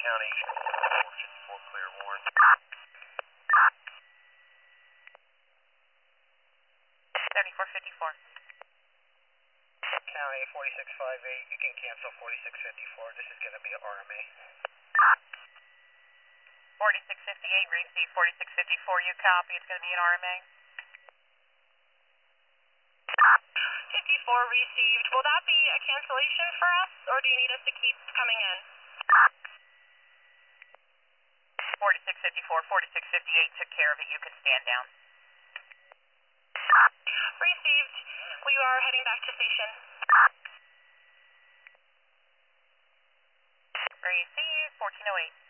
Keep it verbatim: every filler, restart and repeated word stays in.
County, four clear, Warren. seventy-four fifty-four. County, forty-six fifty-eight, you can cancel forty-six fifty-four, this is going to be an R M A. forty-six fifty-eight, receive forty-six fifty-four, you copy, it's going to be an R M A. fifty-four received, will that be a cancellation for us, or do you need us to keep coming in? forty-six fifty-four, forty-six fifty-eight took care of it, you can stand down. Received, we are heading back to station. Receive, fourteen oh eight.